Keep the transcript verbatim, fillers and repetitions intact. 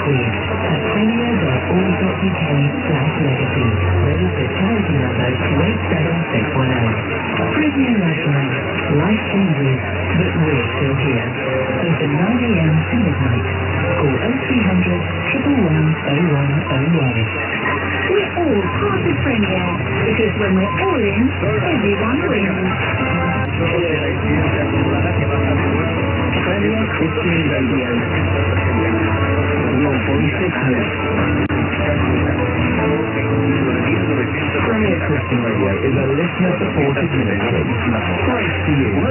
Queen at premier dot org dot U K slash legacy. Register charity number two eight seven six one zero. Premier Lifeline. Life changes, but we're still here. Open nine a m to midnight. Call oh three hundred, one one one, oh one oh one. We're all part of Premier, because when we're all in, everyone wins. Premier Christian Radio. Your voice of hope. Premier Christian Radio is a listener-supported ministry. Thanks to you.